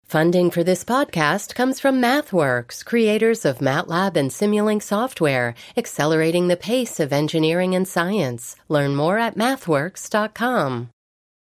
Funding for this podcast comes from MathWorks, creators of MATLAB and Simulink software, accelerating the pace of engineering and science. Learn more at mathworks.com.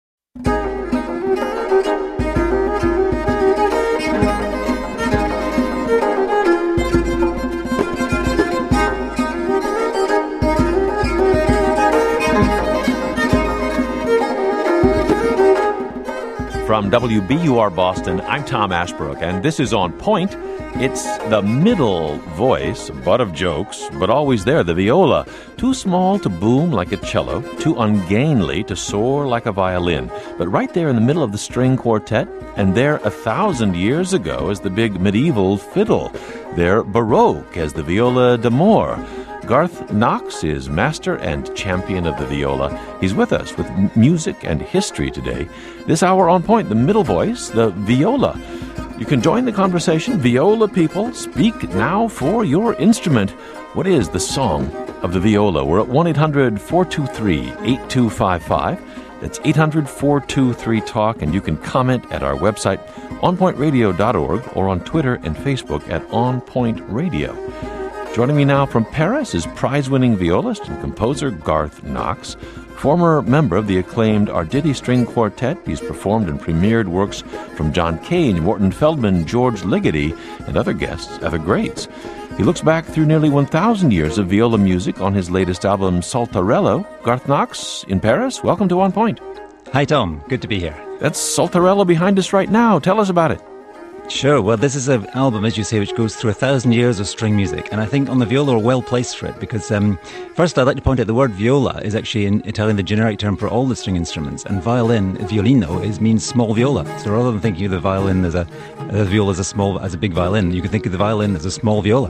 From WBUR Boston, I'm Tom Ashbrook, and this is On Point. It's the middle voice, butt of jokes, but always there, the viola. Too small to boom like a cello, too ungainly to soar like a violin. But right there in the middle of the string quartet, and there 1,000 years ago as the big medieval fiddle. There Baroque as the viola d'amore. Garth Knox is master and champion of the viola. He's with us with music and history today. This hour On Point, the middle voice, the viola. You can join the conversation. Viola people, speak now for your instrument. What is the song of the viola? We're at 1-800-423-8255. That's 800-423-TALK, and you can comment at our website, onpointradio.org, or on Twitter and Facebook at onpointradio. Joining me now from Paris is prize-winning violist and composer Garth Knox, former member of the acclaimed Arditi String Quartet. He's performed and premiered works from John Cage, Morton Feldman, George Ligeti, and other guests, other greats. He looks back through nearly 1,000 years of viola music on his latest album, Saltarello. Garth Knox in Paris, welcome to On Point. Hi, Tom. Good to be here. That's Saltarello behind us right now. Tell us about it. Sure. Well, this is an album, as you say, which goes through 1,000 years of string music. And I think on the viola we're well placed for it because, first, I'd like to point out the word viola is actually in Italian the generic term for all the string instruments. And violino, means small viola. So rather than thinking of the violin as a viola as a big violin, you can think of the violin as a small viola.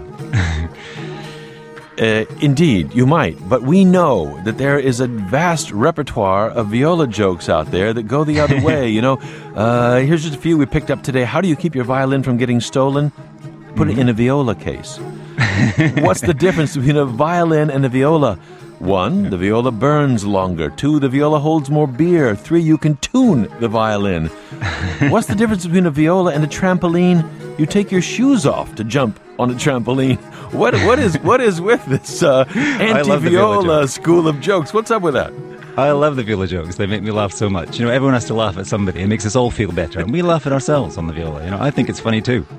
Indeed, you might, but we know that there is a vast repertoire of viola jokes out there that go the other way, Here's just a few we picked up today. How do you keep your violin from getting stolen? Put it in a viola case. What's the difference between a violin and a viola? 1, the viola burns longer. 2, the viola holds more beer. 3, you can tune the violin. What's the difference between a viola and a trampoline? You take your shoes off to jump on a trampoline. What is with this anti-viola school of jokes? What's up with that? I love the viola jokes. They make me laugh so much. Everyone has to laugh at somebody. It makes us all feel better. And we laugh at ourselves on the viola. I think it's funny too.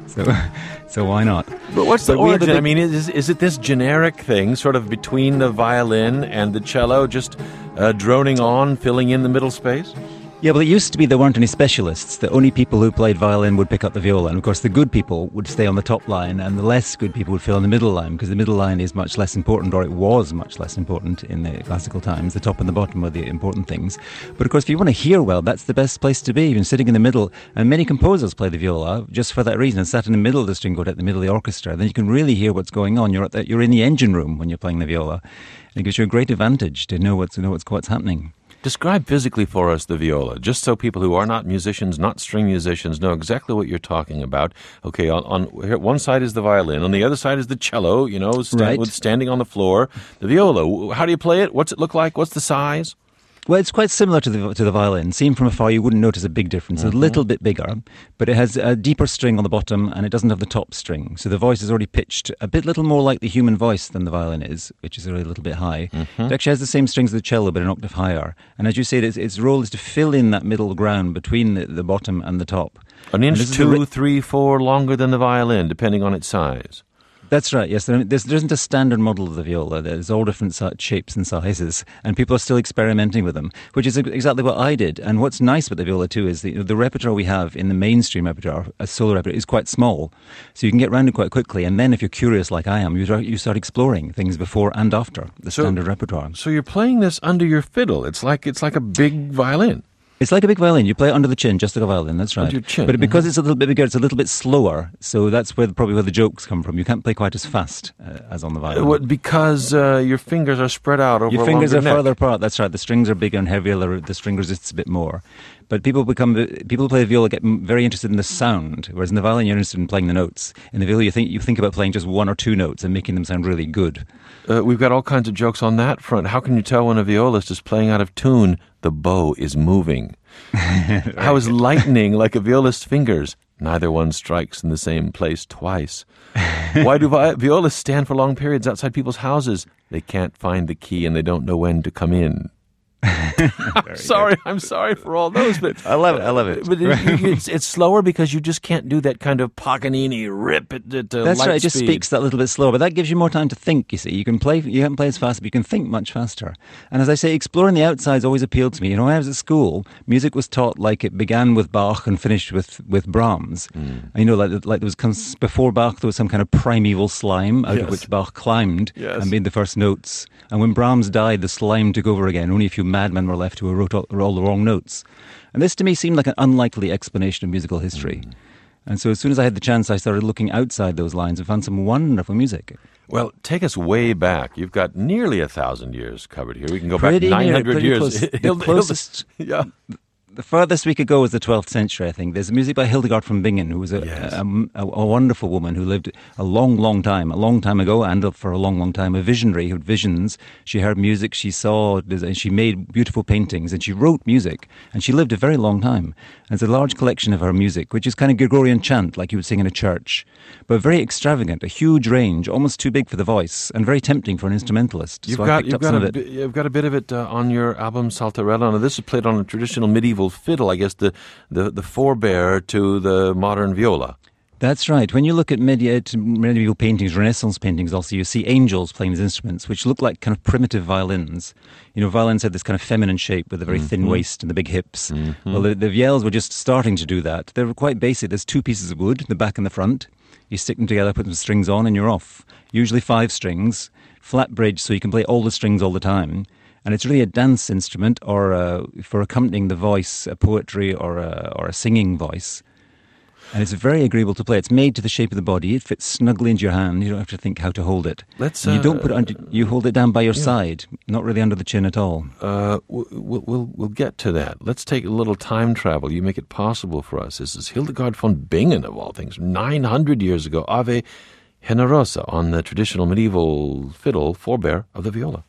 So why not? But what's the origin? I mean, is it this generic thing sort of between the violin and the cello, just droning on, filling in the middle space? Yeah, well, it used to be there weren't any specialists. The only people who played violin would pick up the viola. And, of course, the good people would stay on the top line and the less good people would fill in the middle line because the middle line is much less important, or it was much less important in the classical times. The top and the bottom were the important things. But, of course, if you want to hear well, that's the best place to be, sitting in the middle. And many composers play the viola just for that reason, and sat in the middle of the string quartet, the middle of the orchestra. Then you can really hear what's going on. You're in the engine room when you're playing the viola. And it gives you a great advantage to know what's happening. Describe physically for us the viola, just so people who are not musicians, not string musicians, know exactly what you're talking about. Okay, on here, one side is the violin, on the other side is the cello, right. Standing on the floor. The viola, how do you play it? What's it look like? What's the size? Well, it's quite similar to the violin. Seen from afar, you wouldn't notice a big difference. It's a little bit bigger, but it has a deeper string on the bottom, and it doesn't have the top string. So the voice is already pitched a little more like the human voice than the violin is, which is already a little bit high. Mm-hmm. It actually has the same strings as the cello, but an octave higher. And as you say, its role is to fill in that middle ground between the bottom and the top. An inch, 2, 3, 4 longer than the violin, depending on its size. That's right, yes. There isn't a standard model of the viola. There's all different shapes and sizes, and people are still experimenting with them, which is exactly what I did. And what's nice about the viola, too, is the repertoire we have in the mainstream repertoire, a solo repertoire, is quite small. So you can get around it quite quickly, and then if you're curious like I am, you start exploring things before and after the standard repertoire. So you're playing this under your fiddle. It's like a big violin. It's like a big violin. You play it under the chin, just like a violin, that's right. Under your chin. But because it's a little bit bigger, it's a little bit slower, so that's probably where the jokes come from. You can't play quite as fast as on the violin. Because your fingers are spread out over a longer neck. Your fingers are further apart, that's right. The strings are bigger and heavier, the string resists a bit more. But people who play the viola get very interested in the sound, whereas in the violin you're interested in playing the notes. In the viola you think about playing just one or two notes and making them sound really good. We've got all kinds of jokes on that front. How can you tell when a violist is playing out of tune? The bow is moving. Right. How is lightning like a violist's fingers? Neither one strikes in the same place twice. Why do violas stand for long periods outside people's houses? They can't find the key and they don't know when to come in. I'm sorry for all those, but I love it. But it's slower because you just can't do that kind of Paganini rip at That's light right. It just speed. speaks that little bit slower, but that gives you more time to think. You see, you can't play as fast, but you can think much faster. And as I say, exploring the outside's always appealed to me. When I was at school, music was taught like it began with Bach and finished with Brahms. And, like there was before Bach, there was some kind of primeval slime out of which Bach climbed and made the first notes. And when Brahms died, the slime took over again. Only a few madmen were left who wrote all the wrong notes. And this to me seemed like an unlikely explanation of musical history. And so as soon as I had the chance, I started looking outside those lines and found some wonderful music. Well, take us way back. You've got nearly 1,000 years covered here. We can go back Pretty 900 years. Close. The closest... Yeah. The furthest we could go was the 12th century, I think. There's music by Hildegard von Bingen, who was a wonderful woman who lived a long time ago, and for a long time, a visionary who had visions. She heard music, she saw, she made beautiful paintings, and she wrote music, and she lived a very long time. There's a large collection of her music, which is kind of Gregorian chant, like you would sing in a church, but very extravagant, a huge range, almost too big for the voice, and very tempting for an instrumentalist. You've got a bit of it on your album Saltarella. Now, this is played on a traditional medieval fiddle, I guess the forebear to the modern viola. That's right. When you look at medieval paintings, Renaissance paintings also, you see angels playing these instruments, which look like kind of primitive violins. Violins had this kind of feminine shape with a very thin waist and the big hips. Well, the viols were just starting to do that. They were quite basic. There's two pieces of wood, the back and the front. You stick them together, put some strings on, and you're off. Usually 5 strings, flat bridge, so you can play all the strings all the time. And it's really a dance instrument, or for accompanying the voice, a poetry or a singing voice. And it's very agreeable to play. It's made to the shape of the body. It fits snugly into your hand. You don't have to think how to hold it. You don't put it under. You hold it down by your side, not really under the chin at all. We'll get to that. Let's take a little time travel. You make it possible for us. This is Hildegard von Bingen, of all things, 900 years ago. Ave Generosa on the traditional medieval fiddle, forebear of the viola.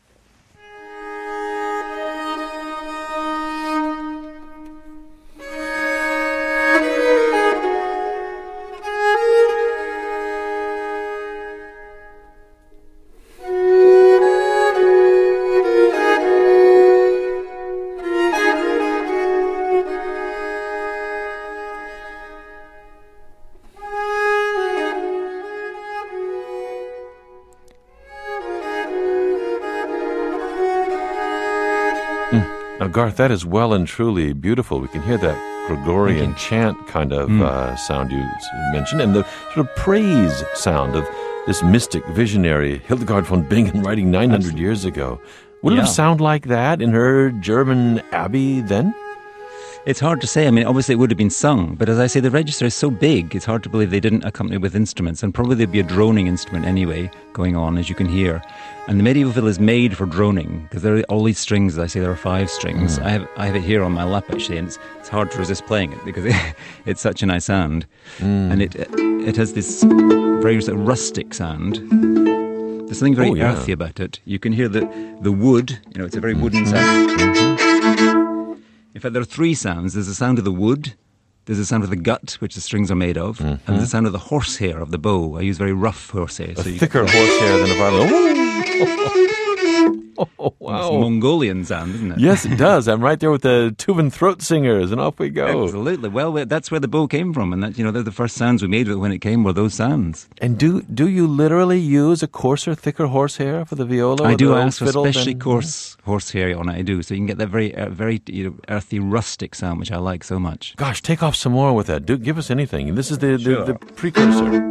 Now, Garth, that is well and truly beautiful. We can hear that Gregorian chant kind of sound you mentioned, and the sort of praise sound of this mystic visionary, Hildegard von Bingen, writing 900 years ago. Would it have sound like that in her German abbey then? It's hard to say. I mean, obviously it would have been sung, but as I say, the register is so big, it's hard to believe they didn't accompany it with instruments, and probably there'd be a droning instrument anyway going on, as you can hear. And the medieval fiddle is made for droning, because there are all these strings, as I say, there are 5 strings. I have it here on my lap, actually, and it's hard to resist playing it, because it's such a nice sound. And it has this very rustic sound. There's something very earthy about it. You can hear the wood, it's a very wooden sound. In fact, there are 3 sounds. There's the sound of the wood, there's the sound of the gut, which the strings are made of, and there's the sound of the horsehair of the bow. I use very rough horsehair. So thicker horsehair than a violin. Oh, wow. It's a Mongolian sound, isn't it? Yes, it does. I'm right there with the Tuvan throat singers, and off we go. Absolutely. Well, that's where the bow came from, and that they're the first sounds we made when it came were those sounds. And do you literally use a coarser, thicker horsehair for the viola? I do. I ask for especially coarse horsehair on it. I do, so you can get that very, very earthy, rustic sound, which I like so much. Gosh, take off some more with that. Give us anything. This is the precursor.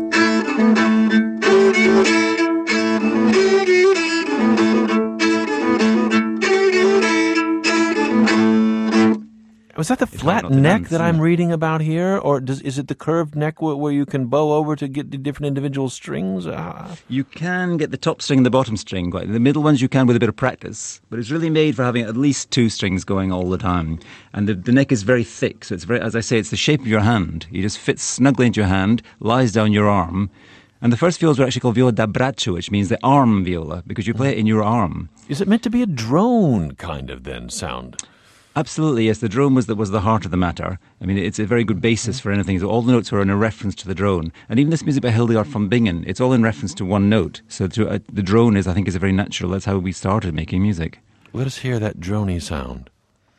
Was that the flat neck that I'm reading about here? Or is it the curved neck where you can bow over to get the different individual strings? You can get the top string and the bottom string. The middle ones you can with a bit of practice. But it's really made for having at least 2 strings going all the time. And the neck is very thick. So it's very, as I say, it's the shape of your hand. You just fit snugly into your hand, lies down your arm. And the first violas were actually called viola da braccio, which means the arm viola, because you play it in your arm. Is it meant to be a drone kind of then sound? Absolutely, yes. The drone was the heart of the matter. I mean, it's a very good basis for anything. So all the notes were in a reference to the drone. And even this music by Hildegard von Bingen, it's all in reference to one note. So the drone I think, is a very natural. That's how we started making music. Let us hear that droney sound.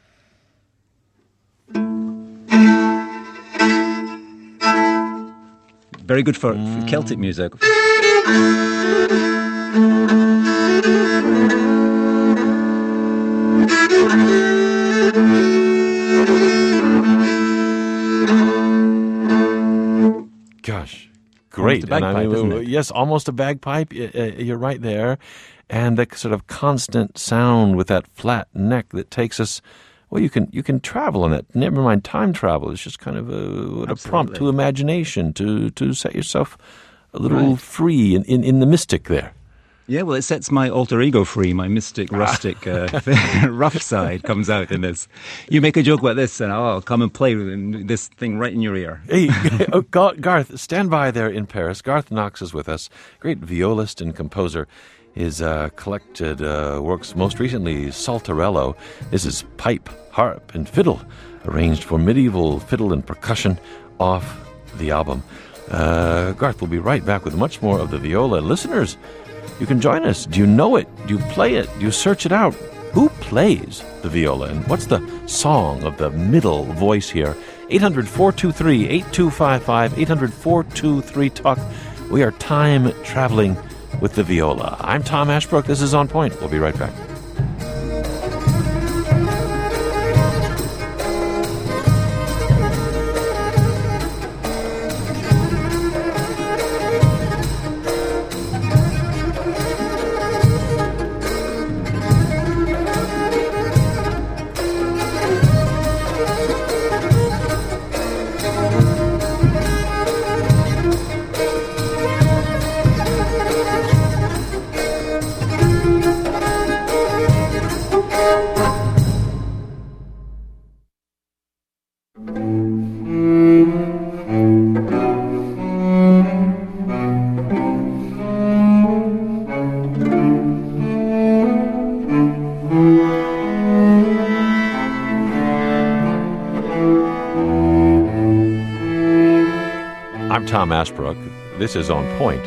Very good for Celtic music. Gosh, great. Almost a bagpipe, isn't it? Yes, almost a bagpipe. You're right there. And the sort of constant sound with that flat neck that takes us. Well, you can travel on that. Never mind time travel. It's just kind of a prompt to imagination, to set yourself a little free in the mystic there. Yeah, well, it sets my alter ego free. My mystic, rustic, rough side comes out in this. You make a joke about this, and I'll come and play with this thing right in your ear. Hey, Garth, stand by there in Paris. Garth Knox is with us, great violist and composer. His collected works, most recently Saltarello. This is pipe, harp, and fiddle, arranged for medieval fiddle and percussion off the album. Garth will be right back with much more of the viola. Listeners, you can join us. Do you know it? Do you play it? Do you search it out? Who plays the viola? And what's the song of the middle voice here? 800-423-8255, 800-423-TALK. We are time traveling with the viola. I'm Tom Ashbrook. This is On Point. We'll be right back. I'm Tom Ashbrook. This is On Point.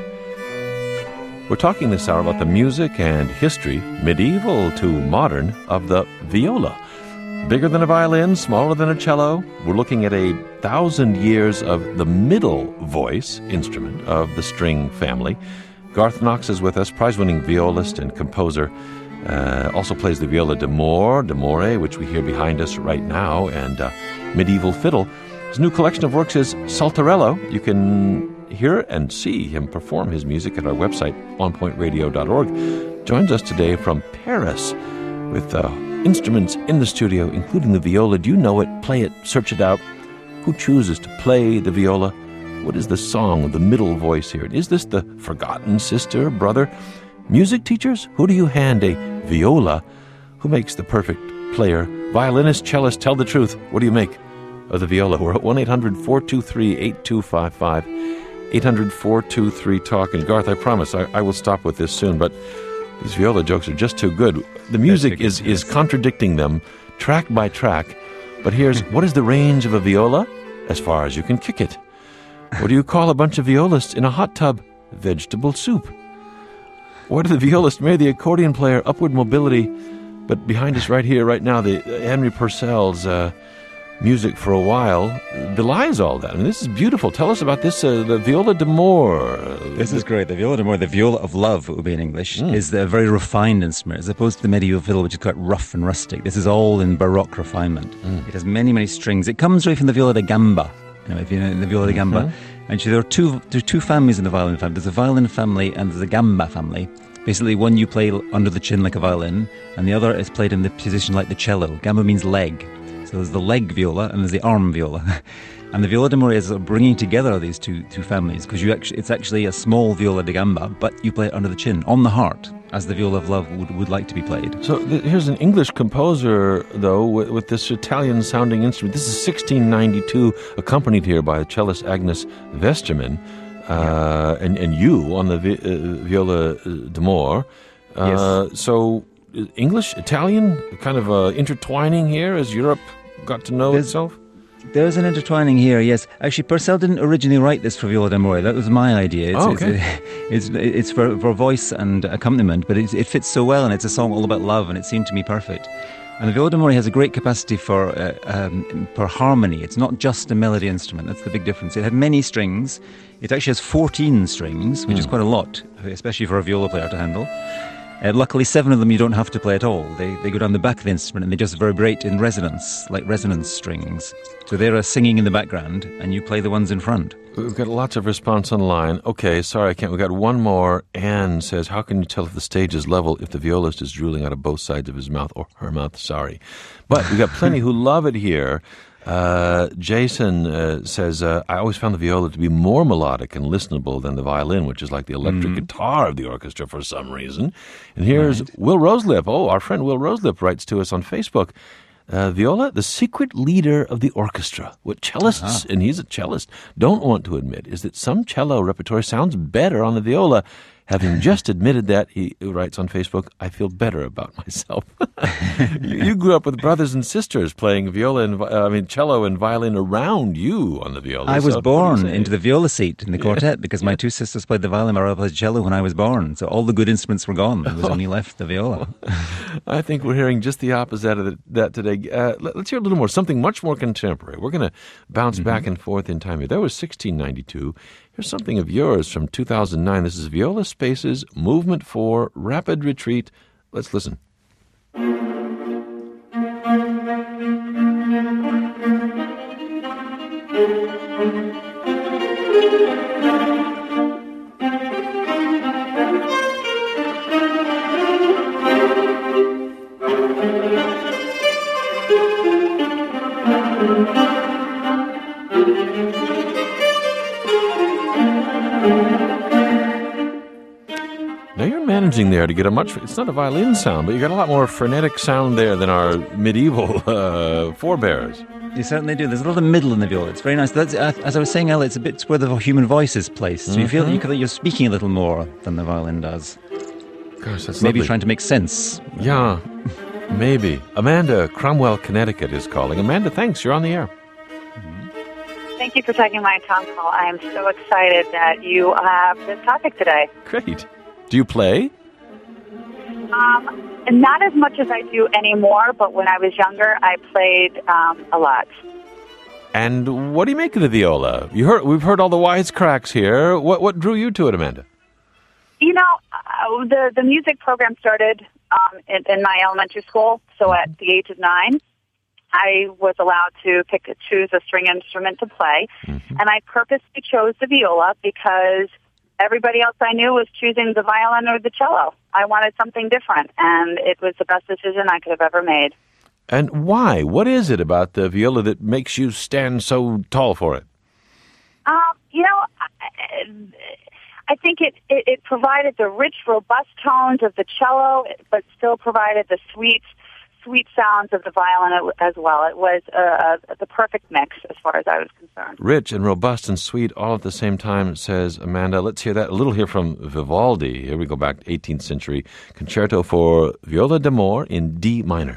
We're talking this hour about the music and history, medieval to modern, of the viola. Bigger than a violin, smaller than a cello. We're looking at 1,000 years of the middle voice instrument of the string family. Garth Knox is with us, prize-winning violist and composer. Also plays the viola d'amore, which we hear behind us right now, and medieval fiddle. His new collection of works is Saltarello. You can hear and see him perform his music at our website, onpointradio.org. Joins us today from Paris with instruments in the studio, including the viola. Do you know it? Play it, search it out. Who chooses to play the viola? What is the song of the middle voice here? Is this the forgotten sister, brother? Music teachers? Who do you hand a viola? Who makes the perfect player? Violinist, cellist, tell the truth. What do you make of the viola? We're at 1-800-423-8255, 800-423-TALK. And Garth, I promise I will stop with this soon, but these viola jokes are just too good. The music is contradicting them track by track. But here's, what is the range of a viola? As far as you can kick it. What do you call a bunch of violists in a hot tub? Vegetable soup. What do the violist marry the accordion player? Upward mobility. But behind us right here, right now, the Henry Purcell's music for a while belies all that. I mean, this is beautiful. Tell us about this, the viola d'amore. This is great. The viola d'amore, the viola of love, it would be in English, is a very refined instrument, as opposed to the medieval fiddle, which is quite rough and rustic. This is all in Baroque refinement. It has many, many strings. It comes right from the viola da gamba. You know, if you know the viola da gamba. And there are two families in the violin family. There's a violin family and there's a gamba family. Basically, one you play under the chin like a violin, and the other is played in the position like the cello. Gamba means leg. So there's the leg viola and there's the arm viola. And the viola d'amore is bringing together these two families, because it's actually a small viola da gamba, but you play it under the chin, on the heart, as the viola of love would like to be played. So here's an English composer, though, with this Italian-sounding instrument. This is 1692, accompanied here by the cellist Agnes Westermann, and you on the viola d'amore. Yes. So English, Italian, kind of intertwining here as Europe got to know itself? There's an intertwining here, yes. Actually, Purcell didn't originally write this for viola d'amore. That was my idea. It's for voice and accompaniment, but it fits so well, and it's a song all about love, and it seemed to me perfect. And the viola d'amore has a great capacity for harmony. It's not just a melody instrument. That's the big difference. It had many strings. It actually has 14 strings, which is quite a lot, especially for a viola player to handle. Luckily, 7 of them you don't have to play at all. They go down the back of the instrument and they just vibrate in resonance, like resonance strings. So they're singing in the background and you play the ones in front. We've got lots of response online. Okay, sorry, I can't. We've got one more. Anne says, how can you tell if the stage is level if the violist is drooling out of both sides of his mouth or her mouth? Sorry. But we've got plenty who love it here. Jason says, I always found the viola to be more melodic and listenable than the violin, which is like the electric guitar of the orchestra for some reason. And here's Will Roselip. Oh, our friend Will Roselip writes to us on Facebook. Viola, the secret leader of the orchestra. What cellists, and he's a cellist, don't want to admit is that some cello repertoire sounds better on the viola. Having just admitted that, he writes on Facebook, I feel better about myself. You grew up with brothers and sisters playing cello and violin around you on the viola. I was born into the viola seat in the quartet because my two sisters played the violin, my brother played cello when I was born. So all the good instruments were gone. There was only left the viola. I think we're hearing just the opposite of that today. Let's hear a little more, something much more contemporary. We're going to bounce back and forth in time here. That was 1692. Here's something of yours from 2009. This is Viola Space's Movement 4 Rapid Retreat. Let's listen. Now you're managing there to get it's not a violin sound, but you got a lot more frenetic sound there than our medieval forebears. You certainly do. There's a lot of middle in the viola. It's very nice. That's, as I was saying earlier, it's a bit where the human voice is placed. So you feel that you're speaking a little more than the violin does. Gosh, that's maybe lovely. Trying to make sense. Yeah, maybe. Amanda, Cromwell, Connecticut is calling. Amanda, thanks. You're on the air. Thank you for taking my phone call. I am so excited that you have this topic today. Great. Do you play? Not as much as I do anymore, but when I was younger, I played a lot. And what do you make of the viola? We've heard all the wisecracks here. What drew you to it, Amanda? You know, the music program started in my elementary school. So at the age of 9, I was allowed to choose a string instrument to play, and I purposely chose the viola because everybody else I knew was choosing the violin or the cello. I wanted something different, and it was the best decision I could have ever made. And why? What is it about the viola that makes you stand so tall for it? You know, I think it provided the rich, robust tones of the cello, but still provided the sweet sounds of the violin as well. It was the perfect mix as far as I was concerned. Rich and robust and sweet all at the same time, says Amanda. Let's hear that a little here from Vivaldi. Here we go back to 18th century. Concerto for Viola d'Amore in D minor.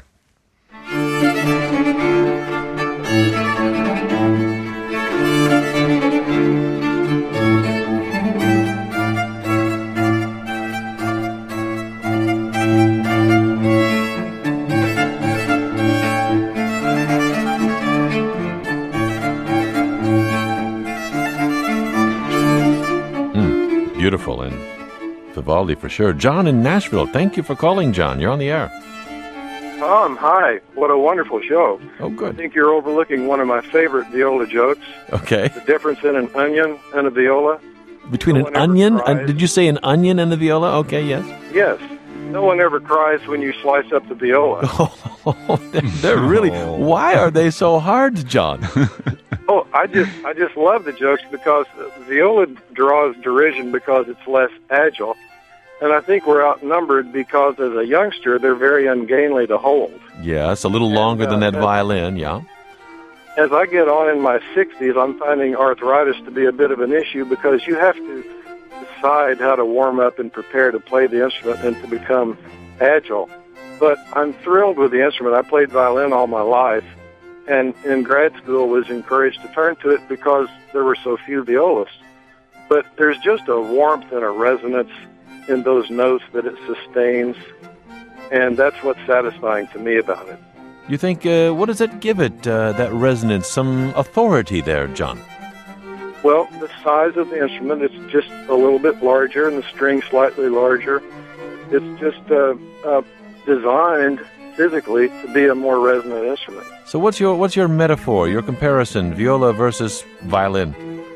Beautiful, and Vivaldi for sure. John in Nashville, thank you for calling, John. You're on the air. Tom, hi. What a wonderful show. Oh, good. I think you're overlooking one of my favorite viola jokes. Okay. The difference in an onion and a viola. Between an onion? Did you say an onion and the viola? Okay, yes. Yes. No one ever cries when you slice up the viola. Oh, they're really... Why are they so hard, John? I just love the jokes because the viola draws derision because it's less agile. And I think we're outnumbered because as a youngster, they're very ungainly to hold. Yeah, it's a little longer than that violin, yeah. As I get on in my 60s, I'm finding arthritis to be a bit of an issue because you have to decide how to warm up and prepare to play the instrument and to become agile. But I'm thrilled with the instrument. I played violin all my life, and in grad school was encouraged to turn to it because there were so few violas. But there's just a warmth and a resonance in those notes that it sustains, and that's what's satisfying to me about it. You think, what does it give it, that resonance, some authority there, John? Well, the size of the instrument, it's just a little bit larger, and the string slightly larger. It's just designed physically to be a more resonant instrument. So what's your metaphor, your comparison, viola versus violin?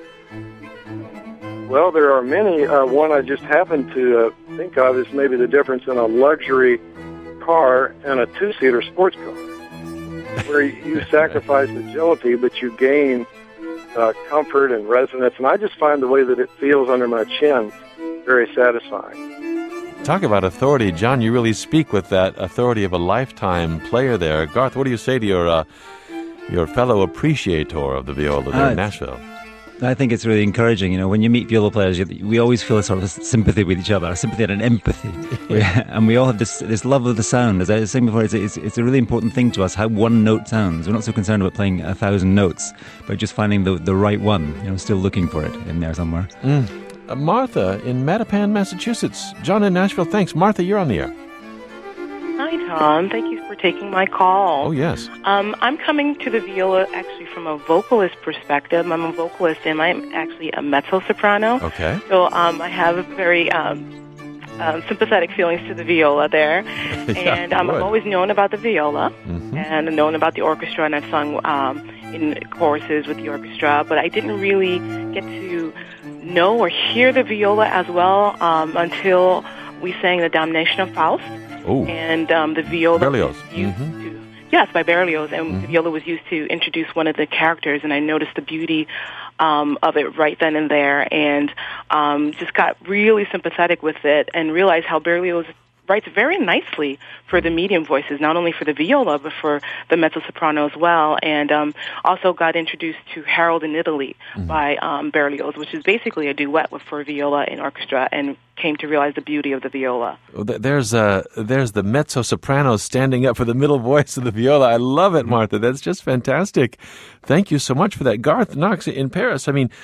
Well, there are many. One I just happened to think of is maybe the difference in a luxury car and a two-seater sports car, where you sacrifice agility, but you gain comfort and resonance. And I just find the way that it feels under my chin very satisfying. Talk about authority. John, you really speak with that authority of a lifetime player there. Garth, what do you say to your fellow appreciator of the viola there in Nashville? I think it's really encouraging. When you meet viola players, we always feel a sort of sympathy with each other, sympathy and empathy. And we all have this love of the sound. As I was saying before, it's a really important thing to us, how one note sounds. We're not so concerned about playing 1,000 notes, but just finding the right one, still looking for it in there somewhere. Martha in Mattapan, Massachusetts. John in Nashville, thanks. Martha, you're on the air. Hi, Tom. Thank you for taking my call. Oh, yes. I'm coming to the viola actually from a vocalist perspective. I'm a vocalist, and I'm actually a mezzo-soprano. Okay. So I have very sympathetic feelings to the viola there. And I've always known about the viola and known about the orchestra, and I've sung in choruses with the orchestra, but I didn't really get to know or hear the viola as well until we sang The Damnation of Faust. Oh. And the viola Berlioz. was used to, yes, by Berlioz, and the viola was used to introduce one of the characters, and I noticed the beauty of it right then and there, and just got really sympathetic with it and realized how Berlioz writes very nicely for the medium voices, not only for the viola, but for the mezzo-soprano as well, and also got introduced to Harold in Italy by Berlioz, which is basically a duet for viola and orchestra, and came to realize the beauty of the viola. There's the mezzo-soprano standing up for the middle voice of the viola. I love it, Martha. That's just fantastic. Thank you so much for that. Garth Knox in Paris, I mean,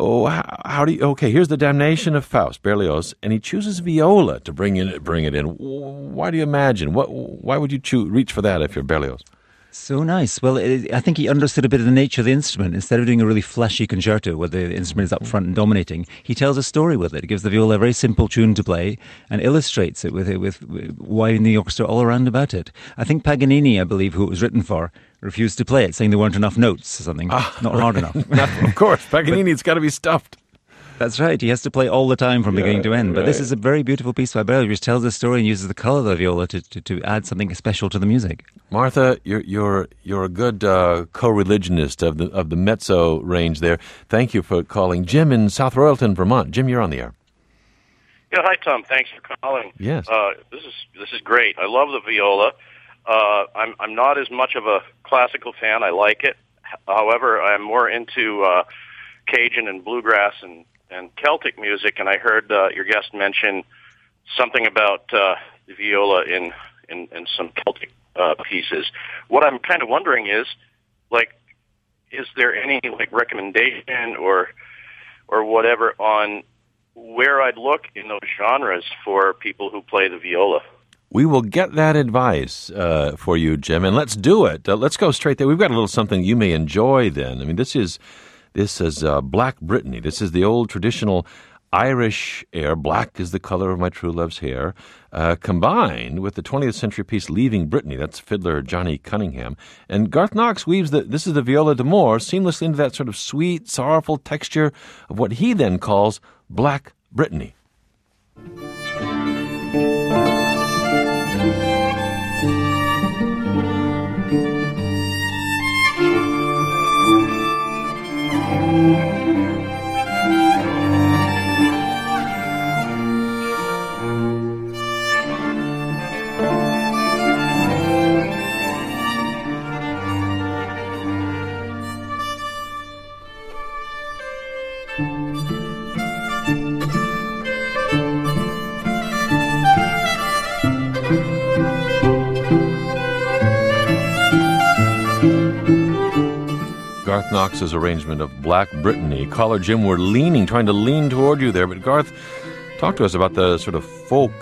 how do you... Okay, here's The Damnation of Faust, Berlioz, and he chooses viola to bring it in. Why do you imagine? Why would you reach for that if you're Berlioz? So nice. Well, I think he understood a bit of the nature of the instrument. Instead of doing a really flashy concerto where the instrument is up front and dominating, he tells a story with it. He gives the viola a very simple tune to play and illustrates it with winding the orchestra all around about it. I think Paganini, I believe, who it was written for, refused to play it, saying there weren't enough notes or something. Not hard enough. Of course, Paganini's got to be stuffed. That's right. He has to play all the time from beginning to end. But this is a very beautiful piece by Berlioz, which tells the story and uses the color of the viola to add something special to the music. Martha, you're a good co-religionist of the mezzo range there. Thank you for calling. Jim in South Royalton, Vermont. Jim, you're on the air. Yeah, hi Tom. Thanks for calling. Yes. This is great. I love the viola. I'm not as much of a classical fan. I like it. However, I'm more into Cajun and bluegrass and Celtic music, and I heard your guest mention something about the viola in some Celtic pieces. What I'm kind of wondering is there any recommendation or whatever on where I'd look in those genres for people who play the viola? We will get that advice for you, Jim, and let's do it. Let's go straight there. We've got a little something you may enjoy then. I mean, this is Black Brittany. This is the old traditional Irish air, Black is the color of my true love's hair, combined with the 20th century piece Leaving Brittany. That's fiddler Johnny Cunningham. And Garth Knox weaves this is the viola d'amore seamlessly into that sort of sweet, sorrowful texture of what he then calls Black Brittany. Garth Knox's arrangement of Black Brittany. Caller Jim, we're trying to lean toward you there. But Garth, talk to us about the sort of folk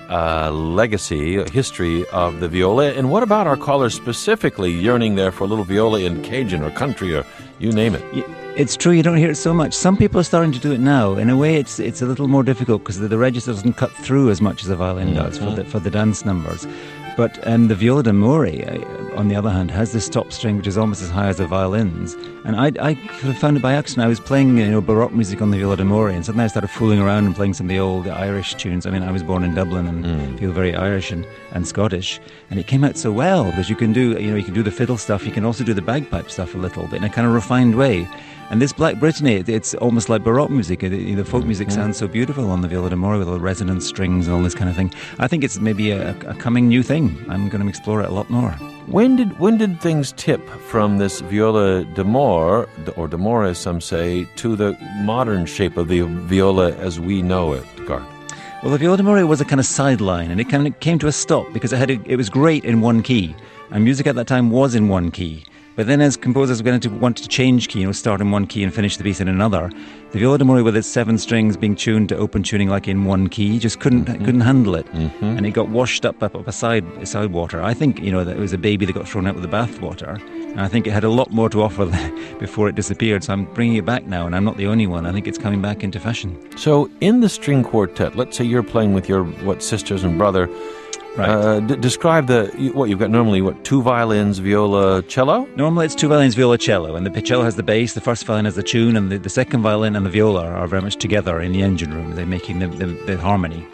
legacy, history of the viola. And what about our callers specifically yearning there for a little viola in Cajun or country or you name it? It's true, you don't hear it so much. Some people are starting to do it now. In a way, it's a little more difficult because the register doesn't cut through as much as a violin does for the dance numbers. But the viola d'amore, on the other hand, has this top string which is almost as high as a violin's. And I found it by accident. I was playing Baroque music on the viola d'amore, and suddenly I started fooling around and playing some of the old Irish tunes. I mean, I was born in Dublin and feel very Irish and Scottish, and it came out so well because you can do the fiddle stuff, you can also do the bagpipe stuff a little bit in a kind of refined way. And this Black Brittany, it's almost like Baroque music. The folk music sounds so beautiful on the viola d'amore with all the resonant strings and all this kind of thing. I think it's maybe a coming new thing. I'm going to explore it a lot more. When did things tip from this viola d'amore, or d'amore as some say, to the modern shape of the viola as we know it, Garth? Well, the viola d'amore was a kind of sideline, and it kind of came to a stop because it was great in one key, and music at that time was in one key. But then as composers were going to want to change key, start in one key and finish the piece in another, the viola d'amore with its 7 strings being tuned to open tuning like in one key just couldn't handle it. And it got washed up a side water. I think, that it was a baby that got thrown out with the bathwater. And I think it had a lot more to offer before it disappeared. So I'm bringing it back now, and I'm not the only one. I think it's coming back into fashion. So in the string quartet, let's say you're playing with your, sisters and brother. Right. Describe you've got normally, 2 violins, viola, cello? Normally it's 2 violins, viola, cello, and the cello has the bass, the first violin has the tune, and the second violin and the viola are very much together in the engine room. They're making the harmony.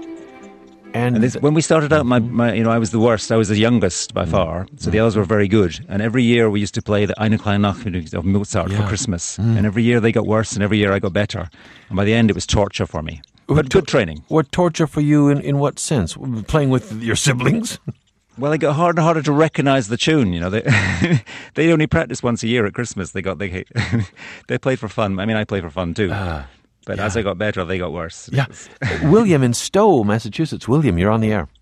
And when we started out, I was the worst. I was the youngest by far, so the others were very good. And every year we used to play the Eine kleine Nacht of Mozart for Christmas. And every year they got worse, and every year I got better. And by the end it was torture for me. But good training. What torture for you in what sense? Playing with your siblings? Well, it got harder and harder to recognise the tune. They only practice once a year at Christmas. They played for fun. I mean, I play for fun too. But as I got better, they got worse. Yeah. William in Stowe, Massachusetts. William, you're on the air.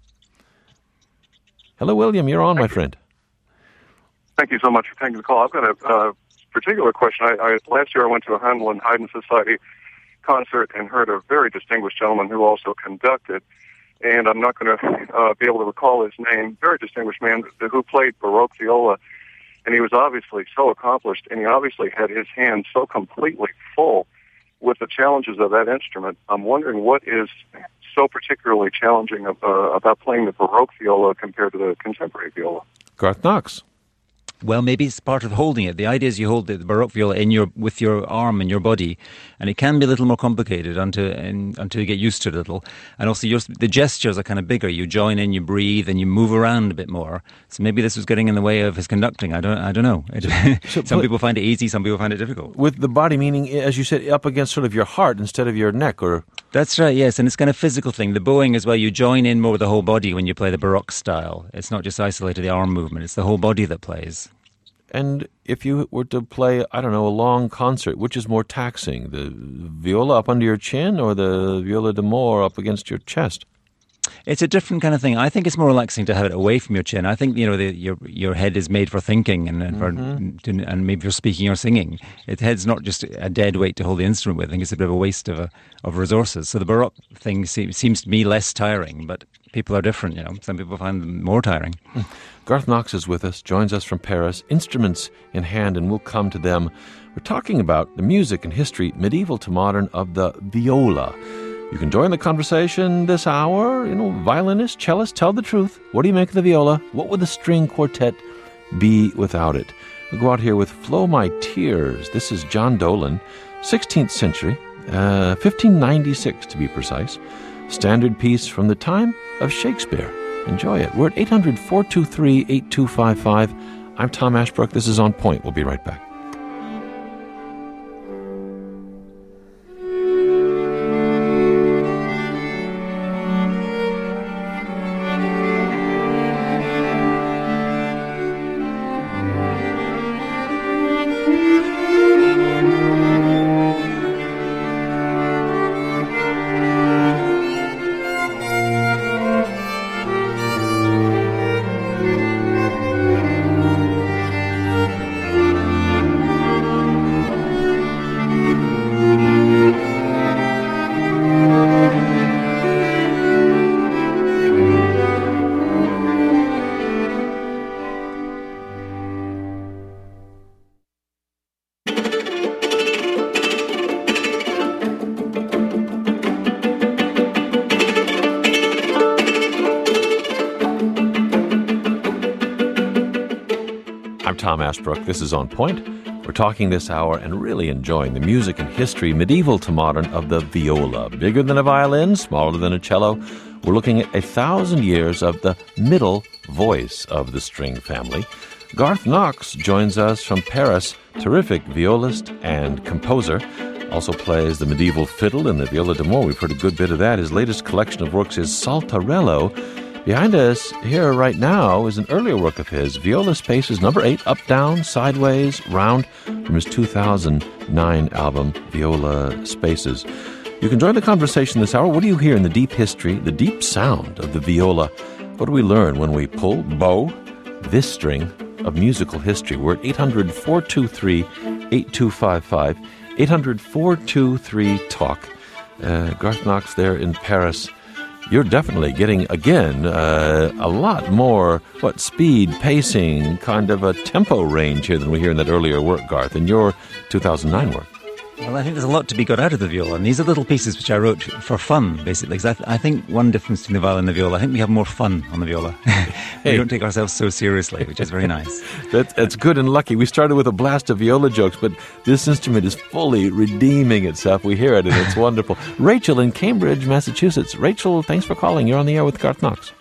Hello, William. You're on, my friend. Thank you so much for taking the call. I've got a particular question. Last year I went to a Handel and Haydn Society concert and heard a very distinguished gentleman who also conducted, and I'm not going to be able to recall his name, very distinguished man who played Baroque viola, and he was obviously so accomplished, and he obviously had his hands so completely full with the challenges of that instrument. I'm wondering what is so particularly challenging about playing the Baroque viola compared to the contemporary viola. Garth Knox. Well, maybe it's part of holding it. The idea is you hold the Baroque viola with your arm and your body, and it can be a little more complicated until you get used to it a little. And also the gestures are kind of bigger. You join in, you breathe, and you move around a bit more. So maybe this was getting in the way of his conducting. I don't know. Some people find it easy, some people find it difficult. With the body, meaning, as you said, up against sort of your heart instead of your neck, or... That's right, yes, and it's kind of physical thing. The bowing as well, you join in more with the whole body when you play the Baroque style. It's not just isolated the arm movement, it's the whole body that plays. And if you were to play, a long concert, which is more taxing, the viola up under your chin or the viola d'amore up against your chest? It's a different kind of thing. I think it's more relaxing to have it away from your chin. I think your head is made for thinking and maybe for speaking or singing. Its head's not just a dead weight to hold the instrument with. I think it's a bit of a waste of resources. So the Baroque thing seems to me less tiring, but people are different. Some people find them more tiring. Garth Knox is with us, joins us from Paris, instruments in hand, and we'll come to them. We're talking about the music and history, medieval to modern, of the viola. You can join the conversation this hour. Violinist, cellist, tell the truth. What do you make of the viola? What would the string quartet be without it? We'll go out here with Flow My Tears. This is John Dolan, 16th century, 1596 to be precise. Standard piece from the time of Shakespeare. Enjoy it. We're at 800-423-8255. I'm Tom Ashbrook. This is On Point. We'll be right back. Tom Ashbrook. This is On Point. We're talking this hour and really enjoying the music and history, medieval to modern, of the viola. Bigger than a violin, smaller than a cello. We're looking at 1,000 years of the middle voice of the string family. Garth Knox joins us from Paris, terrific violist and composer. Also plays the medieval fiddle in the viola d'amore. We've heard a good bit of that. His latest collection of works is Saltarello. Behind us here right now is an earlier work of his, Viola Spaces number 8, up, down, sideways, round, from his 2009 album, Viola Spaces. You can join the conversation this hour. What do you hear in the deep history, the deep sound of the viola? What do we learn when we bow this string of musical history? We're at 800-423-8255, 800-423-TALK. Garth Knox there in Paris. You're definitely getting, again, a lot more, speed, pacing, kind of a tempo range here than we hear in that earlier work, Garth, in your 2009 work. Well, I think there's a lot to be got out of the viola, and these are little pieces which I wrote for fun, basically, because I think one difference between the violin and the viola, I think we have more fun on the viola. We don't take ourselves so seriously, which is very nice. That's good and lucky. We started with a blast of viola jokes, but this instrument is fully redeeming itself. We hear it, and it's wonderful. Rachel in Cambridge, Massachusetts. Rachel, thanks for calling. You're on the air with Garth Knox.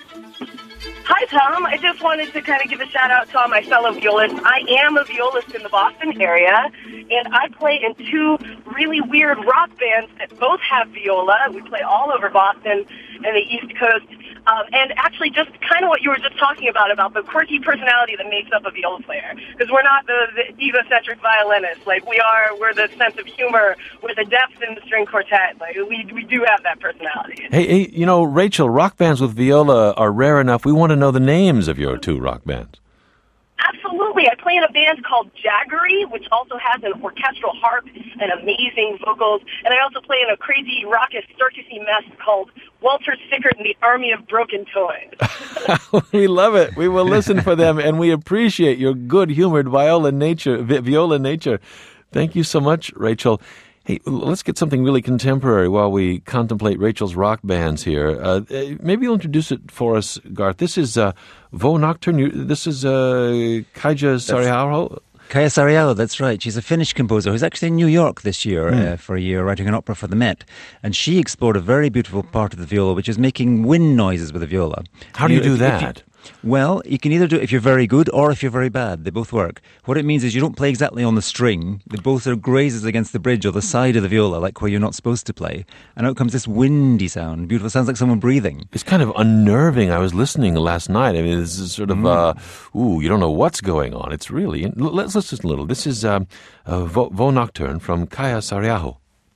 Hi, Tom. I just wanted to kind of give a shout-out to all my fellow violists. I am a violist in the Boston area, and I play in 2 really weird rock bands that both have viola. We play all over Boston and the East Coast. And actually just kind of what you were just talking about the quirky personality that makes up a viola player. Because we're not the egocentric violinists. We're the sense of humor, we're the depth in the string quartet. We do have that personality. Hey, Rachel, rock bands with viola are rare enough. We want to know the names of your 2 rock bands. Absolutely. I play in a band called Jaggery, which also has an orchestral harp and amazing vocals. And I also play in a crazy, raucous, circusy mess called Walter Sickert and the Army of Broken Toys. We love it. We will listen for them, and we appreciate your good-humored viola nature. Thank you so much, Rachel. Hey, let's get something really contemporary while we contemplate Rachel's rock bands here. Maybe you'll introduce it for us, Garth. This is Veau Nocturne. This is Kaija Saariaho. Kaija Saariaho, that's right. She's a Finnish composer who's actually in New York this year for a year writing an opera for the Met. And she explored a very beautiful part of the viola, which is making wind noises with the viola. How do you do that? Well, you can either do it if you're very good or if you're very bad. They both work. What it means is you don't play exactly on the string. They both are grazes against the bridge or the side of the viola, like where you're not supposed to play. And out comes this windy sound. Beautiful. It sounds like someone breathing. It's kind of unnerving. I was listening last night. I mean, this is sort of, you don't know what's going on. It's really... Let's listen a little. This is Veau Nocturne from Kaija Saariaho.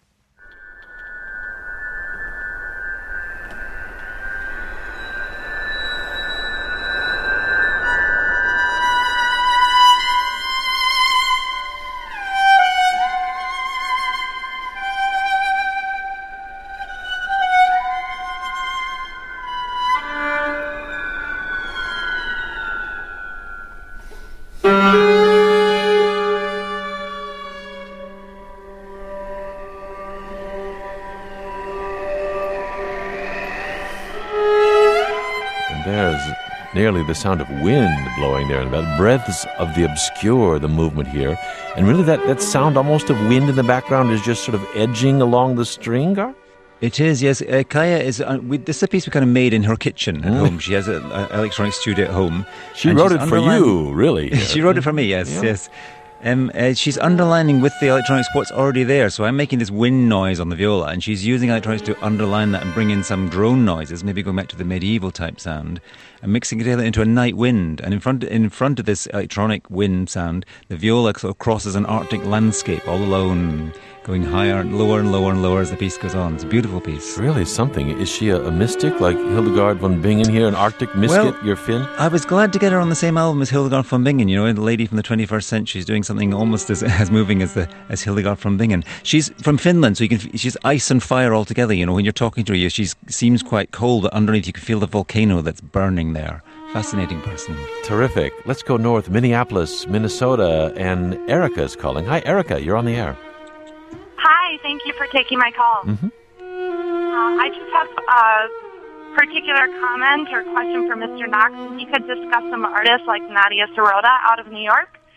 Nearly the sound of wind blowing there, the breaths of the obscure, the movement here. And really that sound almost of wind in the background is just sort of edging along the string, Gar? It is, yes. Kaija is... this is a piece we kind of made in her kitchen at home. She has an electronic studio at home. She wrote it for you, really. She wrote it for me, yes, yes. She's underlining with the electronics what's already there. So I'm making this wind noise on the viola, and she's using electronics to underline that and bring in some drone noises, maybe going back to the medieval type sound, and mixing it together into a night wind. And in front of this electronic wind sound, the viola sort of crosses an Arctic landscape all alone, going higher and lower and lower and lower as the piece goes on. It's a beautiful piece. Really something. Is she a mystic like Hildegard von Bingen here, an Arctic mystic, your Finn? I was glad to get her on the same album as Hildegard von Bingen, the lady from the 21st century. She's doing something almost as moving as Hildegard von Bingen. She's from Finland, so she's ice and fire all together. When you're talking to her, she seems quite cold, but underneath you can feel the volcano that's burning there. Fascinating person. Terrific. Let's go north, Minneapolis, Minnesota, and Erica's calling. Hi, Erica, you're on the air. Hi, thank you for taking my call. Mm-hmm. I just have a particular comment or question for Mr. Knox. If he could discuss some artists like Nadia Sirota out of New York.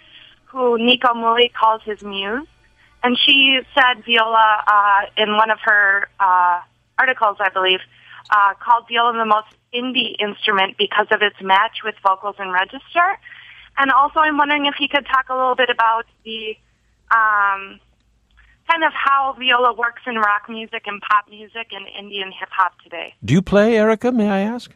who Nico Muli calls his muse. And she said viola in one of her articles, I believe, called viola the most indie instrument because of its match with vocals and register. And also I'm wondering if he could talk a little bit about the kind of how viola works in rock music and pop music and Indian hip-hop today. Do you play, Erica, may I ask?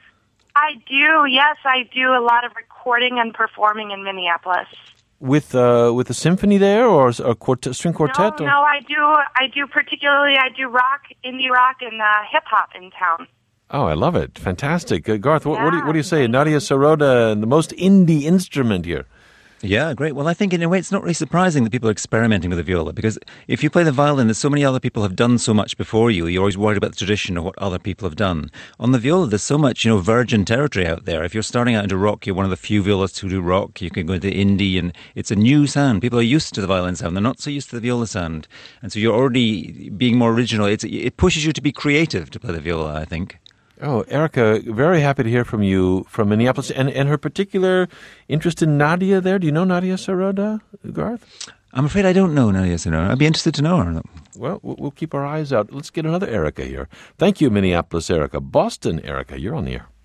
I do, yes. I do a lot of recording and performing in Minneapolis. With a symphony there, or a string quartet? No, I do particularly, I do rock, indie rock, and hip-hop in town. Oh, I love it. Fantastic. Garth, what do you say? Nadia Sirota, the most indie instrument here. Yeah, great. Well, I think in a way it's not really surprising that people are experimenting with the viola, because if you play the violin, there's so many other people have done so much before you. You're always worried about the tradition of what other people have done. On the viola, there's so much, virgin territory out there. If you're starting out into rock, you're one of the few violists who do rock. You can go into indie, and it's a new sound. People are used to the violin sound. They're not so used to the viola sound. And so you're already being more original. It pushes you to be creative to play the viola, I think. Oh, Erica, very happy to hear from you from Minneapolis. And her particular interest in Nadia there. Do you know Nadia Sirota, Garth? I'm afraid I don't know Nadia Sirota. I'd be interested to know her. Well, we'll keep our eyes out. Let's get another Erica here. Thank you, Minneapolis Erica. Boston Erica, you're on the air.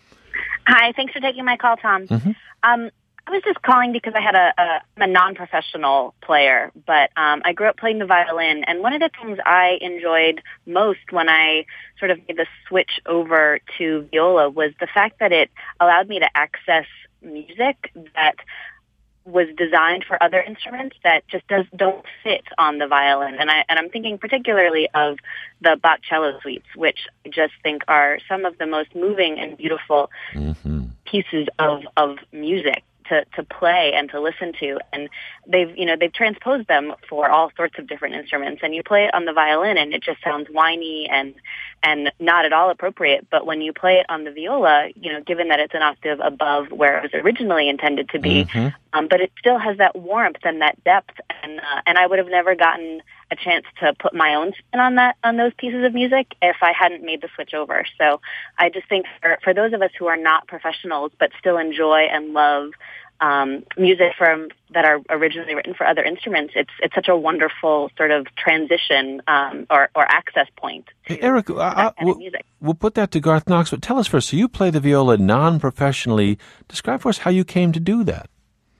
Hi, thanks for taking my call, Tom. Mm-hmm. I was just calling because I had I'm a non-professional player, but I grew up playing the violin, and one of the things I enjoyed most when I sort of made the switch over to viola was the fact that it allowed me to access music that was designed for other instruments that just don't fit on the violin. And I'm thinking particularly of the Bach cello suites, which I just think are some of the most moving and beautiful pieces of music to play and to listen to, and they've transposed them for all sorts of different instruments. And you play it on the violin, and it just sounds whiny and not at all appropriate. But when you play it on the viola, given that it's an octave above where it was originally intended to be, but it still has that warmth and that depth. And I would have never gotten a chance to put my own spin on those pieces of music if I hadn't made the switch over. So I just think for those of us who are not professionals but still enjoy and love music that are originally written for other instruments, it's such a wonderful sort of transition or access point to hey, Eric, music. We'll put that to Garth Knox, but tell us first, so you play the viola non-professionally. Describe for us how you came to do that.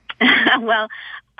Well,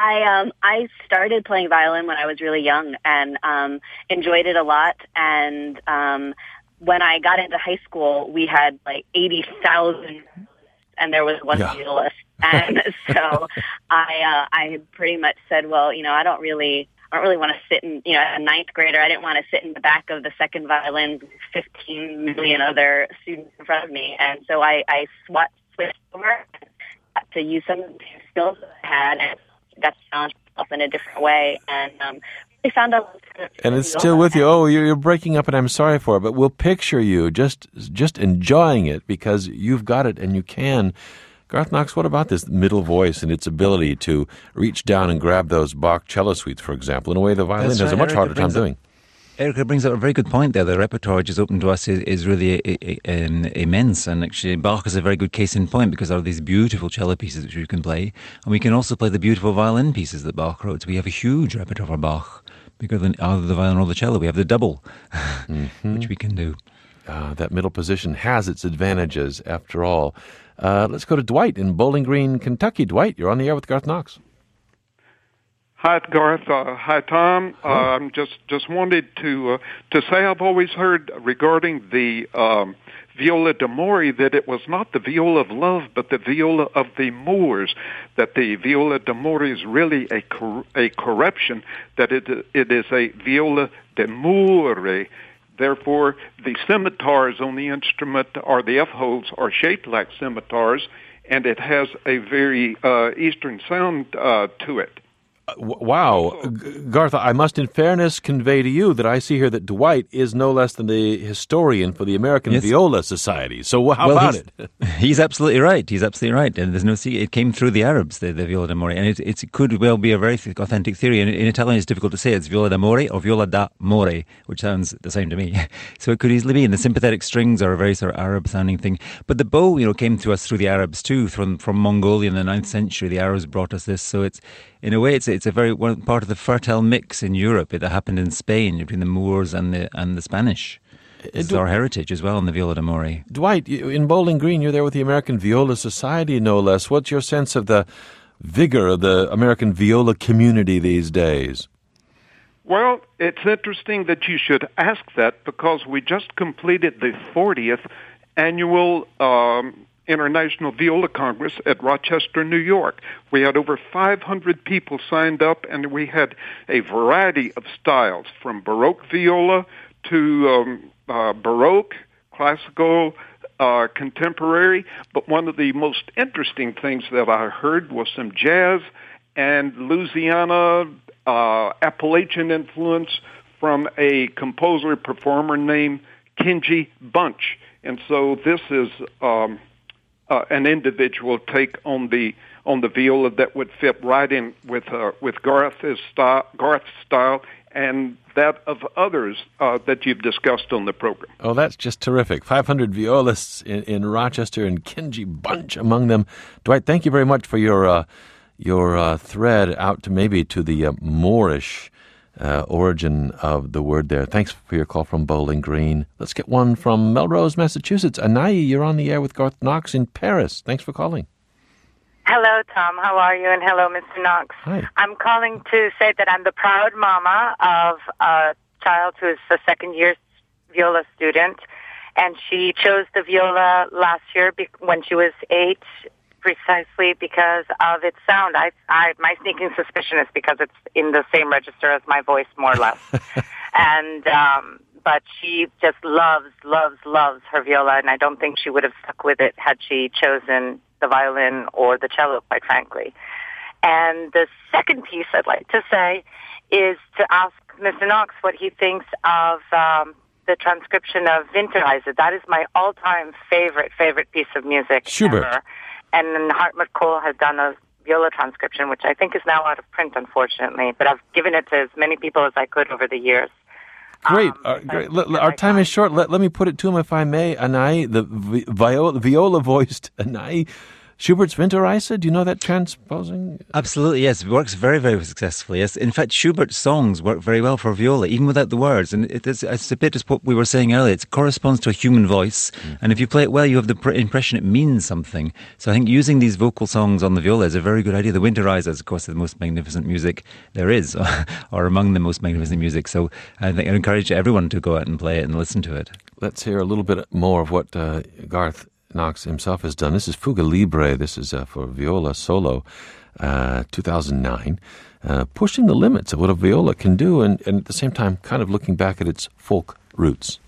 I started playing violin when I was really young and enjoyed it a lot. And when I got into high school, we had like 80,000, and there was one violist. And so I pretty much said, well, I don't really want to sit in, as a ninth grader, I didn't want to sit in the back of the second violin with 15 million other students in front of me. And so I switched over to use some of the skills that I had and got to challenge myself in a different way. And really found out. And it's still with you. Oh, you're breaking up, and I'm sorry for it, but we'll picture you just enjoying it because you've got it and you can. Garth Knox, what about this middle voice and its ability to reach down and grab those Bach cello suites, for example, in a way the violin has a much harder time doing? Erica brings up a very good point there. The repertoire which is open to us is really immense, and actually Bach is a very good case in point because there are these beautiful cello pieces which we can play, and we can also play the beautiful violin pieces that Bach wrote. So we have a huge repertoire for Bach, bigger than either the violin or the cello. We have the double, which we can do. That middle position has its advantages, after all. Let's go to Dwight in Bowling Green, Kentucky. Dwight, you're on the air with Garth Knox. Hi, Garth. Hi, Tom. I'm just wanted to say I've always heard regarding the viola d'amore that it was not the viola of love, but the viola of the Moors. That the viola d'amore is really a corruption. That it is a viola d'amore. Therefore, the scimitars on the instrument, or the F-holes, are shaped like scimitars, and it has a very Eastern sound to it. Wow. Garth, I must in fairness convey to you that I see here that Dwight is no less than the historian for the American Viola Society. So how about it? He's absolutely right. He's absolutely right. And there's no secret. It came through the Arabs, the Viola d'Amore. And it could well be a very authentic theory. In Italian, it's difficult to say. It's Viola d'Amore or Viola d'Amore, which sounds the same to me. So it could easily be. And the sympathetic strings are a very sort of Arab-sounding thing. But the bow, came to us through the Arabs too, from Mongolia in the 9th century. The Arabs brought us this. So it's, in a way, it's a very part of the fertile mix in Europe that happened in Spain between the Moors and the Spanish. It's our heritage as well in the Viola d'Amore. Dwight, in Bowling Green, you're there with the American Viola Society, no less. What's your sense of the vigor of the American viola community these days? Well, it's interesting that you should ask that because we just completed the 40th annual International Viola Congress at Rochester, New York. We had over 500 people signed up, and we had a variety of styles, from Baroque viola to Baroque, classical, contemporary. But one of the most interesting things that I heard was some jazz and Louisiana, Appalachian influence from a composer-performer named Kenji Bunch. And so this is an individual take on the viola that would fit right in with Garth's style and that of others that you've discussed on the program. Oh, that's just terrific. 500 violists in Rochester and Kenji Bunch among them. Dwight, thank you very much for your thread out to the Moorish origin of the word there. Thanks for your call from Bowling Green. Let's get one from Melrose, Massachusetts. Anai, you're on the air with Garth Knox in Paris. Thanks for calling. Hello, Tom. How are you? And hello, Mr. Knox. Hi. I'm calling to say that I'm the proud mama of a child who is a second-year viola student, and she chose the viola last year when she was 8, precisely because of its sound. My sneaking suspicion is because it's in the same register as my voice, more or less. And but she just loves her viola, and I don't think she would have stuck with it had she chosen the violin or the cello, quite frankly. And the second piece I'd like to say is to ask Mr. Knox what he thinks of the transcription of Winterreise. That is my all-time favorite piece of music Schubert. Ever. And Hartmut Kohl has done a viola transcription, which I think is now out of print, unfortunately. But I've given it to as many people as I could over the years. Great. Great. Our time is short. Let me put it to him, if I may. Anai, the viola-voiced Anai, Schubert's Winterreise. Do you know that transposing? Absolutely, yes. It works very, very successfully. Yes. In fact, Schubert's songs work very well for viola, even without the words. And it's a bit as what we were saying earlier. It corresponds to a human voice. And if you play it well, you have the impression it means something. So I think using these vocal songs on the viola is a very good idea. The Winterreise is, of course, the most magnificent music there is, or among the most magnificent music. So I think I encourage everyone to go out and play it and listen to it. Let's hear a little bit more of what Garth Knox himself has done. This is Fuga Libre. This is for viola solo, 2009, pushing the limits of what a viola can do, and at the same time kind of looking back at its folk roots.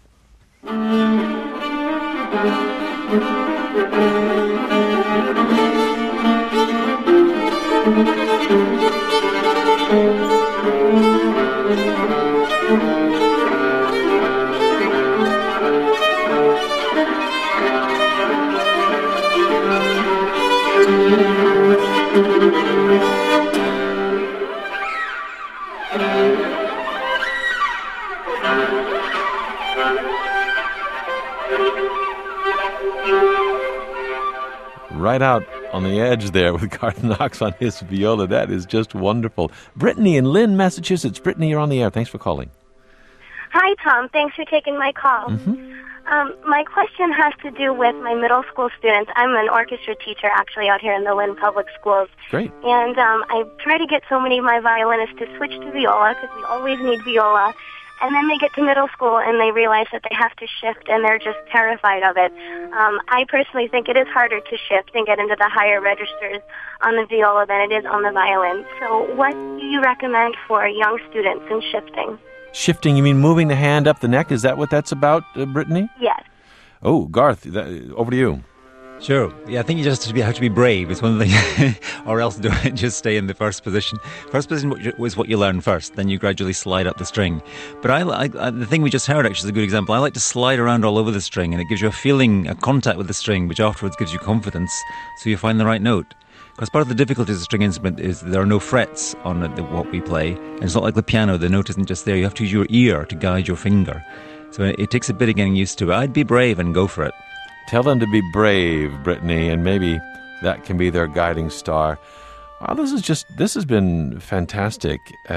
Right out on the edge there with Garth Knox on his viola. That is just wonderful. Brittany in Lynn, Massachusetts. Brittany, you're on the air. Thanks for calling. Hi, Tom. Thanks for taking my call. My question has to do with my middle school students. I'm an orchestra teacher, actually, out here in the Lynn Public Schools. Great. And I try to get so many of my violinists to switch to viola because we always need viola. And then they get to middle school and they realize that they have to shift and they're just terrified of it. I personally think it is harder to shift and get into the higher registers on the viola than it is on the violin. So what do you recommend for young students in shifting? Shifting, you mean moving the hand up the neck? Is that what that's about, Brittany? Yes. Oh, Garth, over to you. Sure. Yeah, I think you just have to be brave. It's one of the or else don't just stay in the first position. First position was what you learn first. Then you gradually slide up the string. But the thing we just heard actually is a good example. I like to slide around all over the string, and it gives you a feeling, a contact with the string, which afterwards gives you confidence, so you find the right note. Because part of the difficulty of a string instrument is there are no frets on what we play. And it's not like the piano. The note isn't just there. You have to use your ear to guide your finger. So it takes a bit of getting used to. I'd be brave and go for it. Tell them to be brave, Brittany, and maybe that can be their guiding star. Wow, this has been fantastic.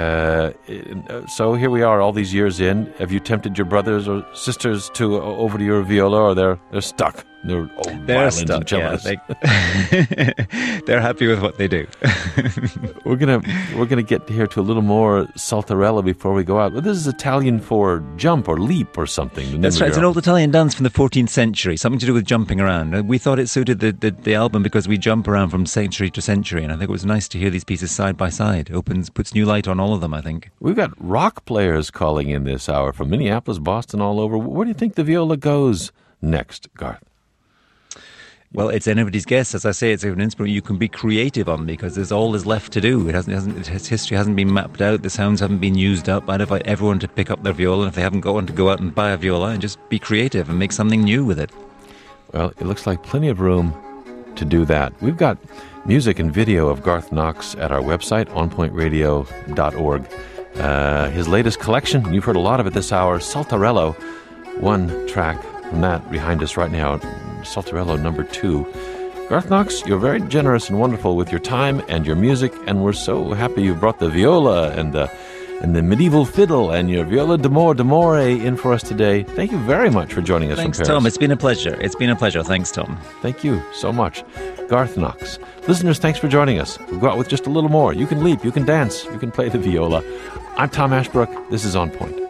So here we are, all these years in. Have you tempted your brothers or sisters over to your viola, or they're stuck? They're stuck. Yeah, they're happy with what they do. We're gonna get here to a little more Saltarella before we go out. Well, this is Italian for jump or leap or something. That's right. It's an old Italian dance from the 14th century, something to do with jumping around. We thought it suited the album because we jump around from century to century, and I think it was nice to hear these pieces side by side. Puts new light on all of them, I think. We've got rock players calling in this hour from Minneapolis, Boston, all over. Where do you think the viola goes next, Garth? Well, it's anybody's guess. As I say, it's an instrument you can be creative on because there's all is left to do. Its history hasn't been mapped out. The sounds haven't been used up. I'd invite everyone to pick up their viola, and if they haven't got one, to go out and buy a viola and just be creative and make something new with it. Well, it looks like plenty of room to do that. We've got music and video of Garth Knox at our website, onpointradio.org. His latest collection, you've heard a lot of it this hour, Saltarello, one track from that behind us right now, Saltarello number 2. Garth Knox, you're very generous and wonderful with your time and your music, and we're so happy you brought the viola and the medieval fiddle and your viola d'amore in for us today. Thank you very much for joining us. Thanks, from Paris. Tom. It's been a pleasure. Thanks, Tom. Thank you so much. Garth Knox. Listeners, thanks for joining us. We'll go out with just a little more. You can leap, you can dance, you can play the viola. I'm Tom Ashbrook. This is On Point.